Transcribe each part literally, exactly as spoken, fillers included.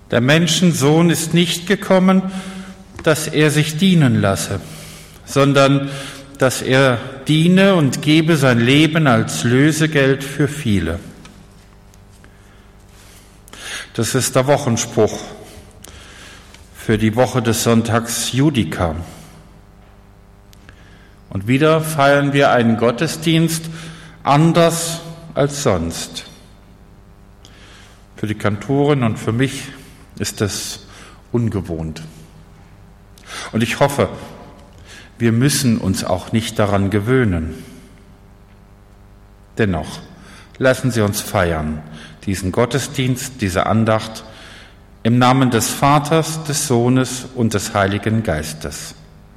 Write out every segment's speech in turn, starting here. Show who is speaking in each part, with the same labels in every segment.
Speaker 1: Der Menschensohn ist nicht gekommen, dass er sich dienen lasse, sondern dass er diene und gebe sein Leben als Lösegeld für viele. Das ist der Wochenspruch für die Woche des Sonntags Judika. Und wieder feiern wir einen Gottesdienst anders als sonst. Für die Kantorin und für mich ist es ungewohnt. Und ich hoffe, wir müssen uns auch nicht daran gewöhnen. Dennoch, lassen Sie uns feiern, diesen Gottesdienst, diese Andacht, im Namen des Vaters, des Sohnes und des Heiligen Geistes.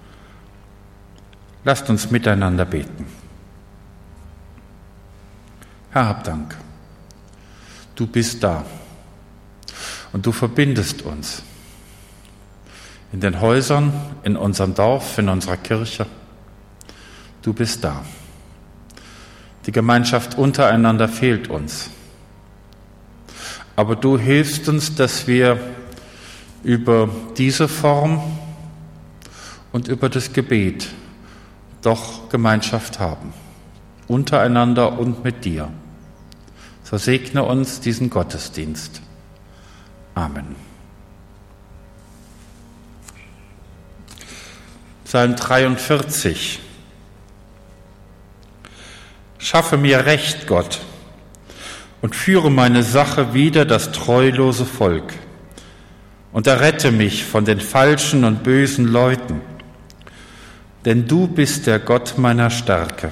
Speaker 1: Lasst uns miteinander beten. Herr, hab Dank. Du bist da und du verbindest uns. In den Häusern, in unserem Dorf, in unserer Kirche. Du bist da. Die Gemeinschaft untereinander fehlt uns. Aber du hilfst uns, dass wir über diese Form und über das Gebet doch Gemeinschaft haben. Untereinander und mit dir. So segne uns diesen Gottesdienst. Amen. Psalm dreiundvierzig. Schaffe mir Recht, Gott, und führe meine Sache wider das treulose Volk und errette mich von den falschen und bösen Leuten, denn du bist der Gott meiner Stärke.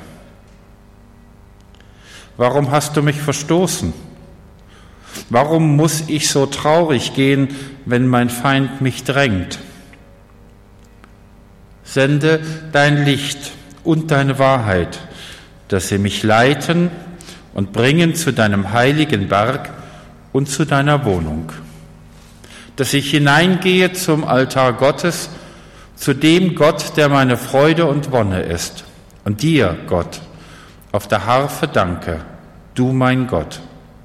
Speaker 1: Warum hast du mich verstoßen? Warum muss ich so traurig gehen, wenn mein Feind mich drängt? Sende dein Licht und deine Wahrheit, dass sie mich leiten und bringen zu deinem heiligen Berg und zu deiner Wohnung. Dass ich hineingehe zum Altar Gottes, zu dem Gott, der meine Freude und Wonne ist. Und dir, Gott, auf der Harfe danke, du mein Gott.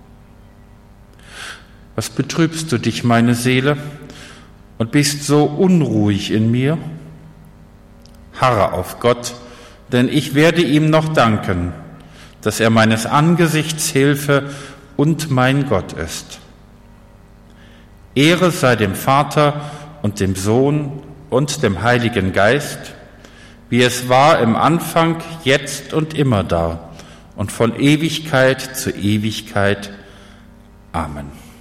Speaker 1: Was betrübst du dich, meine Seele, und bist so unruhig in mir? Harre auf Gott, denn ich werde ihm noch danken, dass er meines Angesichts Hilfe und mein Gott ist. Ehre sei dem Vater und dem Sohn und dem Heiligen Geist, wie es war im Anfang, jetzt und immer da und von Ewigkeit zu Ewigkeit. Amen.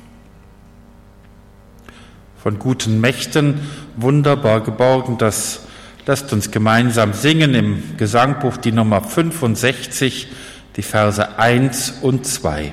Speaker 1: Von guten Mächten wunderbar geborgen, das lasst uns gemeinsam singen im Gesangbuch die Nummer fünfundsechzig, die Verse eins und zwei.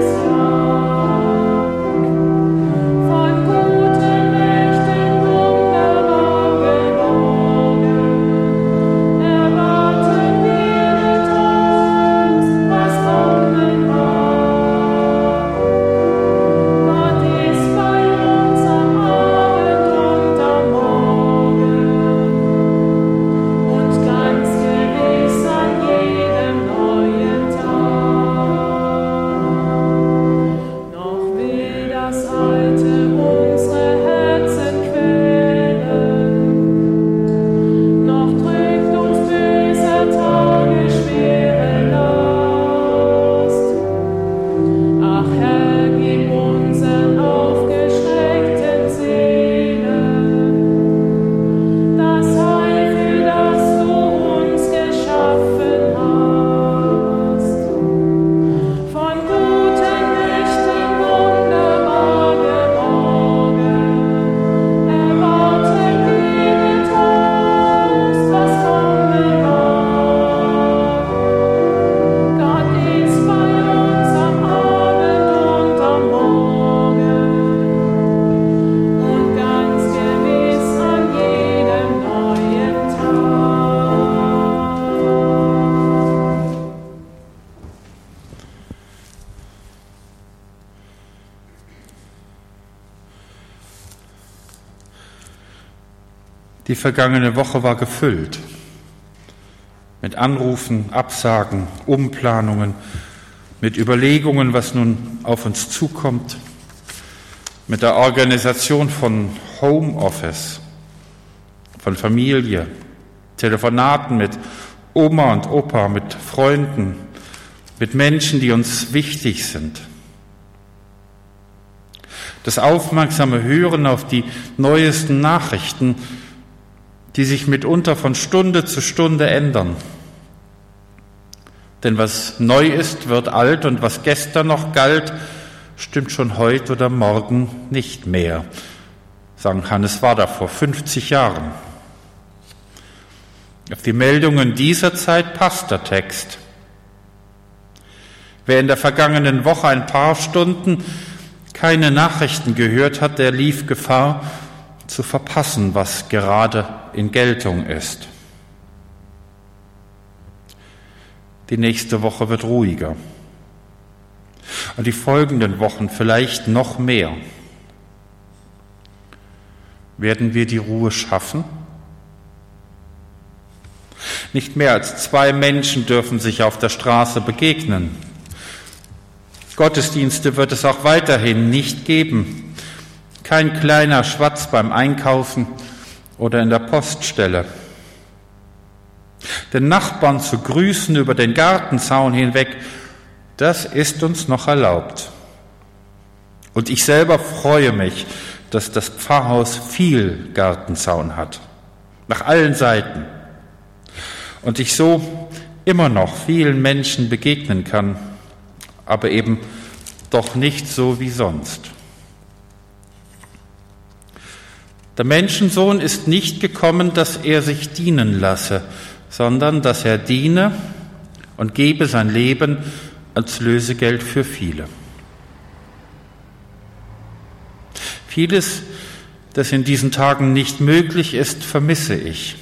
Speaker 2: Von guten Mächten
Speaker 1: Die vergangene Woche war gefüllt mit Anrufen, Absagen, Umplanungen, mit Überlegungen, was nun auf uns zukommt, mit der Organisation von Homeoffice, von Familie, Telefonaten mit Oma und Opa, mit Freunden, mit Menschen, die uns wichtig sind. Das aufmerksame Hören auf die neuesten Nachrichten, die sich mitunter von Stunde zu Stunde ändern. Denn was neu ist, wird alt, und was gestern noch galt, stimmt schon heute oder morgen nicht mehr. Sankt Hannes war da vor fünfzig Jahren. Auf die Meldungen dieser Zeit passt der Text. Wer in der vergangenen Woche ein paar Stunden keine Nachrichten gehört hat, der lief Gefahr, zu verpassen, was gerade in Geltung ist. Die nächste Woche wird ruhiger. Und die folgenden Wochen vielleicht noch mehr. Werden wir die Ruhe schaffen? Nicht mehr als zwei Menschen dürfen sich auf der Straße begegnen. Gottesdienste wird es auch weiterhin nicht geben. Kein kleiner Schwatz beim Einkaufen oder in der Poststelle. Den Nachbarn zu grüßen über den Gartenzaun hinweg, das ist uns noch erlaubt. Und ich selber freue mich, dass das Pfarrhaus viel Gartenzaun hat, nach allen Seiten. Und ich so immer noch vielen Menschen begegnen kann, aber eben doch nicht so wie sonst. Der Menschensohn ist nicht gekommen, dass er sich dienen lasse, sondern dass er diene und gebe sein Leben als Lösegeld für viele. Vieles, das in diesen Tagen nicht möglich ist, vermisse ich.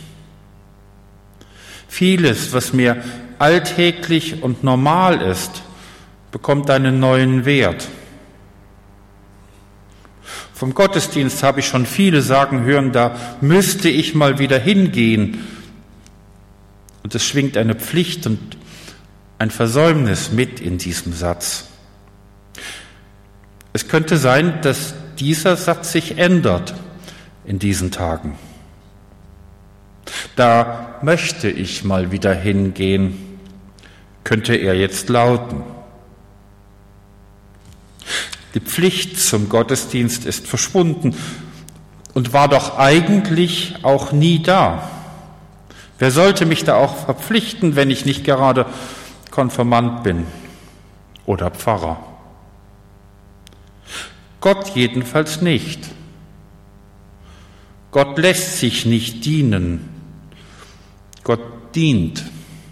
Speaker 1: Vieles, was mir alltäglich und normal ist, bekommt einen neuen Wert. Vom Gottesdienst habe ich schon viele sagen hören, da müsste ich mal wieder hingehen. Und es schwingt eine Pflicht und ein Versäumnis mit in diesem Satz. Es könnte sein, dass dieser Satz sich ändert in diesen Tagen. Da möchte ich mal wieder hingehen, könnte er jetzt lauten. Die Pflicht zum Gottesdienst ist verschwunden und war doch eigentlich auch nie da. Wer sollte mich da auch verpflichten, wenn ich nicht gerade Konfirmand bin oder Pfarrer? Gott jedenfalls nicht. Gott lässt sich nicht dienen. Gott dient.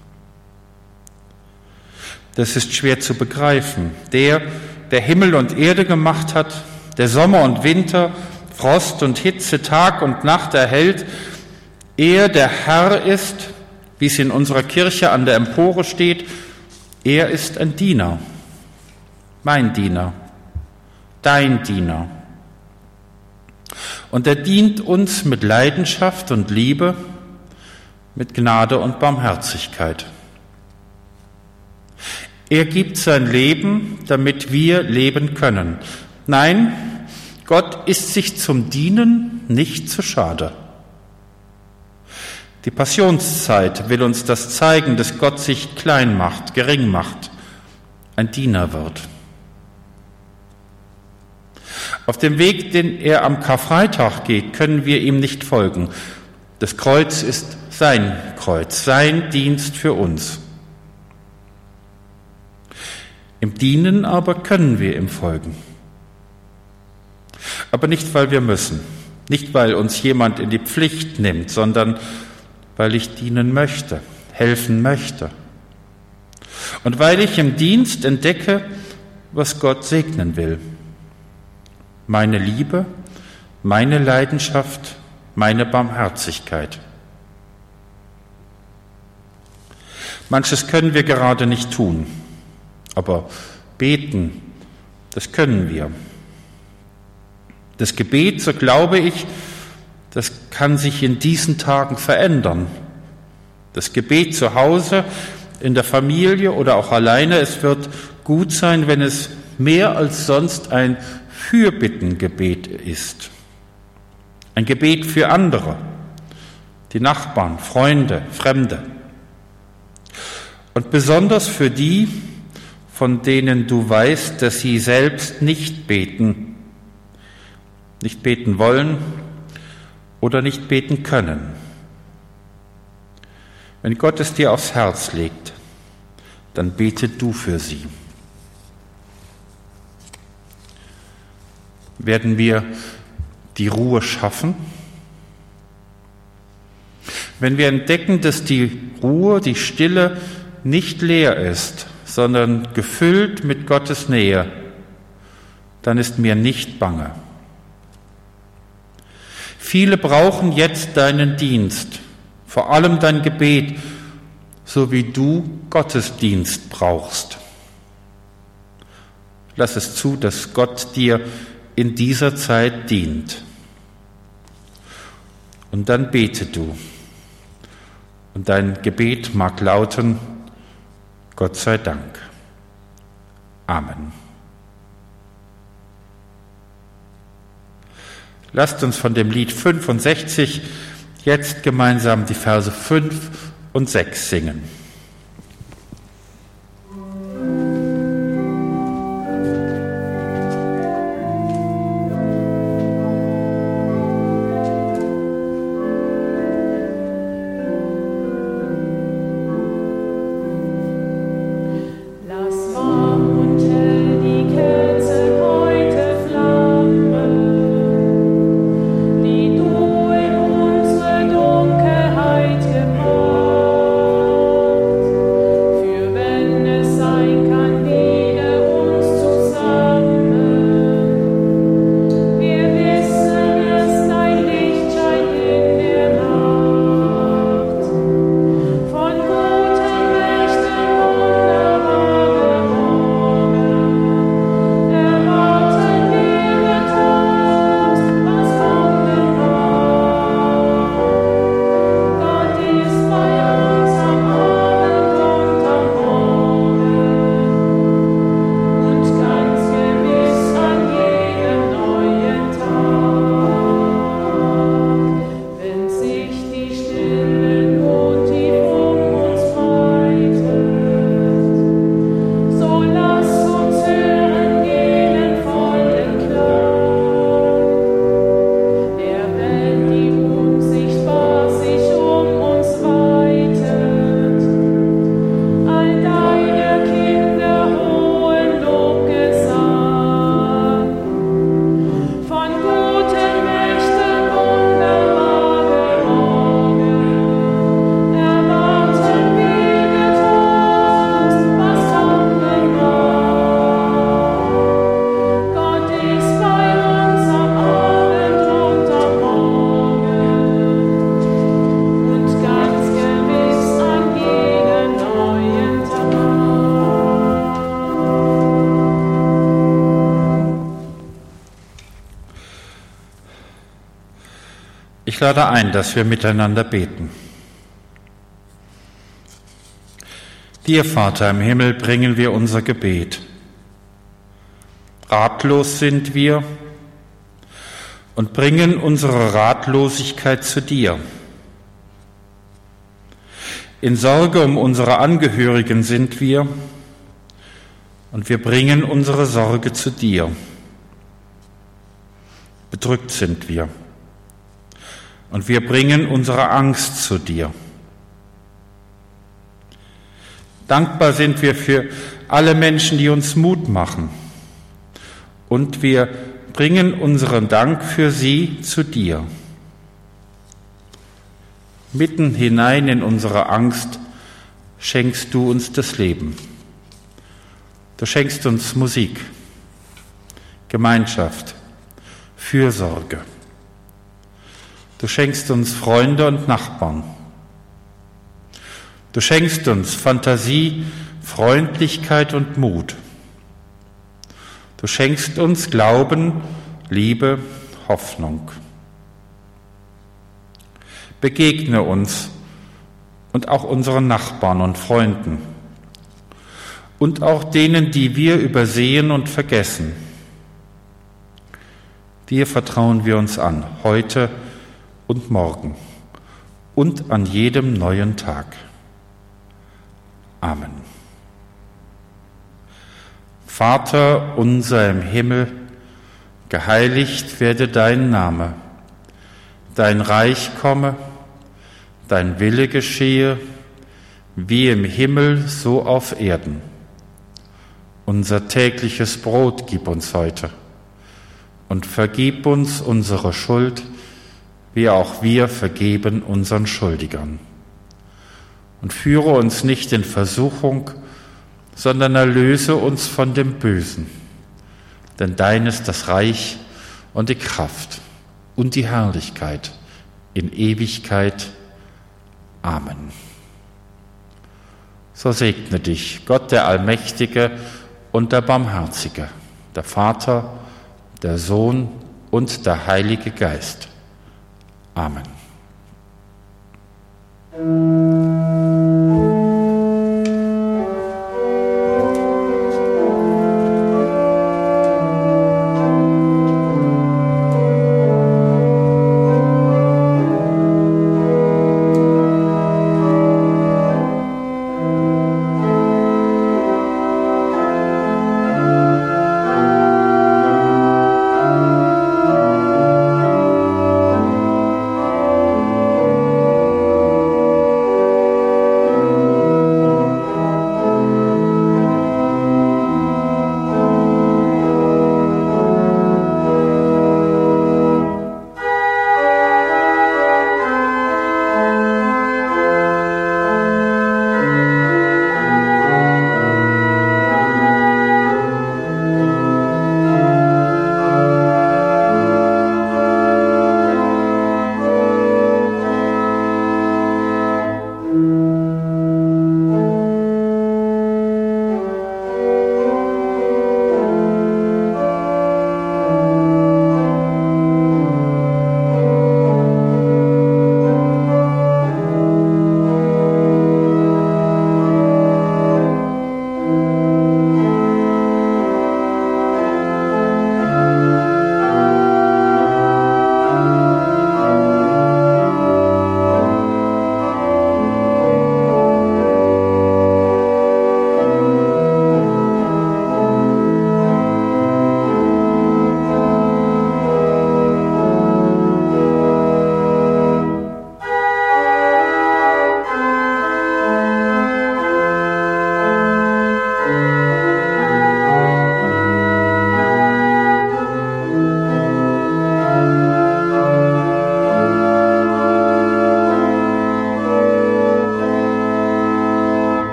Speaker 1: Das ist schwer zu begreifen. Der, der Himmel und Erde gemacht hat, der Sommer und Winter, Frost und Hitze, Tag und Nacht erhält, er der Herr ist, wie es in unserer Kirche an der Empore steht, er ist ein Diener, mein Diener, dein Diener. Und er dient uns mit Leidenschaft und Liebe, mit Gnade und Barmherzigkeit. Er gibt sein Leben, damit wir leben können. Nein, Gott ist sich zum Dienen nicht zu schade. Die Passionszeit will uns das zeigen, dass Gott sich klein macht, gering macht, ein Diener wird. Auf dem Weg, den er am Karfreitag geht, können wir ihm nicht folgen. Das Kreuz ist sein Kreuz, sein Dienst für uns. Im Dienen aber können wir ihm folgen. Aber nicht, weil wir müssen, nicht, weil uns jemand in die Pflicht nimmt, sondern weil ich dienen möchte, helfen möchte. Und weil ich im Dienst entdecke, was Gott segnen will. Meine Liebe, meine Leidenschaft, meine Barmherzigkeit. Manches können wir gerade nicht tun, aber beten, das können wir. Das Gebet, so glaube ich, das kann sich in diesen Tagen verändern. Das Gebet zu Hause, in der Familie oder auch alleine, es wird gut sein, wenn es mehr als sonst ein Fürbittengebet ist. Ein Gebet für andere, die Nachbarn, Freunde, Fremde. Und besonders für die, von denen du weißt, dass sie selbst nicht beten, nicht beten wollen oder nicht beten können. Wenn Gott es dir aufs Herz legt, dann bete du für sie. Werden wir die Ruhe schaffen? Wenn wir entdecken, dass die Ruhe, die Stille nicht leer ist, sondern gefüllt mit Gottes Nähe, dann ist mir nicht bange. Viele brauchen jetzt deinen Dienst, vor allem dein Gebet, so wie du Gottesdienst brauchst. Lass es zu, dass Gott dir in dieser Zeit dient. Und dann bete du. Und dein Gebet mag lauten: Gott sei Dank. Amen. Lasst uns von dem Lied fünfundsechzig jetzt gemeinsam die Verse fünf und sechs singen. Ich lade ein, dass wir miteinander beten. Dir, Vater im Himmel, bringen wir unser Gebet. Ratlos sind wir und bringen unsere Ratlosigkeit zu dir. In Sorge um unsere Angehörigen sind wir und wir bringen unsere Sorge zu dir. Bedrückt sind wir und wir bringen unsere Angst zu dir. Dankbar sind wir für alle Menschen, die uns Mut machen. Und wir bringen unseren Dank für sie zu dir. Mitten hinein in unsere Angst schenkst du uns das Leben. Du schenkst uns Musik, Gemeinschaft, Fürsorge. Du schenkst uns Freunde und Nachbarn. Du schenkst uns Fantasie, Freundlichkeit und Mut. Du schenkst uns Glauben, Liebe, Hoffnung. Begegne uns und auch unseren Nachbarn und Freunden und auch denen, die wir übersehen und vergessen. Dir vertrauen wir uns an, heute und morgen und an jedem neuen Tag. Amen. Vater unser im Himmel, geheiligt werde dein Name, dein Reich komme, dein Wille geschehe, wie im Himmel, so auf Erden. Unser tägliches Brot gib uns heute und vergib uns unsere Schuld, wie auch wir vergeben unseren Schuldigern. Und führe uns nicht in Versuchung, sondern erlöse uns von dem Bösen. Denn dein ist das Reich und die Kraft und die Herrlichkeit in Ewigkeit. Amen. So segne dich Gott, der Allmächtige und der Barmherzige, der Vater, der Sohn und der Heilige Geist. Amen.